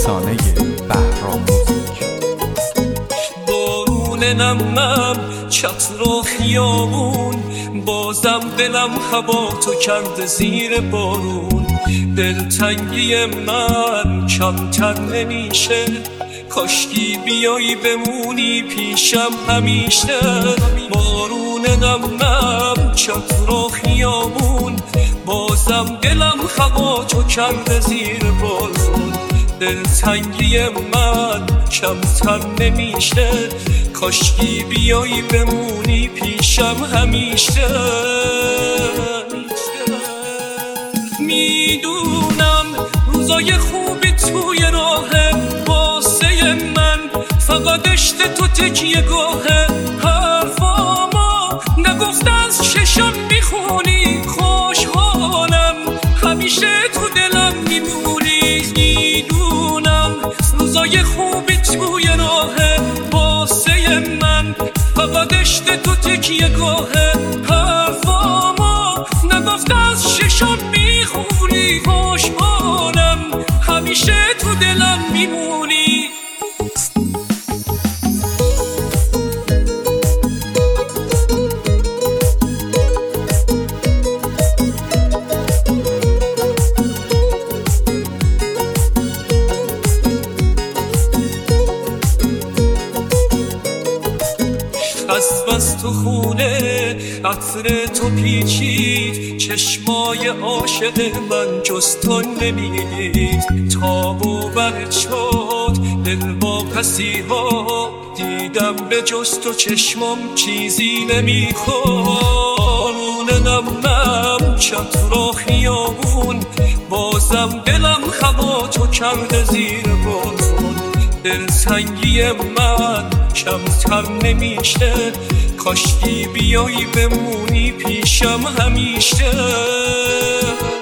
رسانه بهرام موزیک. بارون نمم چتر و خیابون، بازم دلم هوا تو کرده زیر بارون. دلتنگی من کمتر نمیشه، کاشکی بیایی بمونی پیشم همیشه. بارون نمم چتر و خیابون، بازم دلم هوا تو کرده زیر بارون. دلتنگی من کمتر نمیشه، کاشکی بیایی بمونی پیشم همیشه. میدونم روزای خوبی توی راهه، واسه من فقط عشق تو تکیه گاهه. حرفامو نگفت از چشم میخونی، خوشحالم همیشه تو دلم میمونی. میدونم روزای خوبی توی راهه، واسه من فقط عشق تو تکیه گاهه. حرفامو نگفت از چشم میخونی، خوشحالم همیشه تو دلم میمونی. از تو خونه عطر تو پیچید، چشمای عاشق من جز تو نمیدید. تاب و برد شد دل با کسی ها، دیدم به جز تو چشمم چیزی نمیخواد. نمم چتر و خیابون، بازم دلم هوا تو کرده زیر بارون. دلتنگی من کمتر نمیشه، کاشکی بیایی بمونی پیشم همیشه.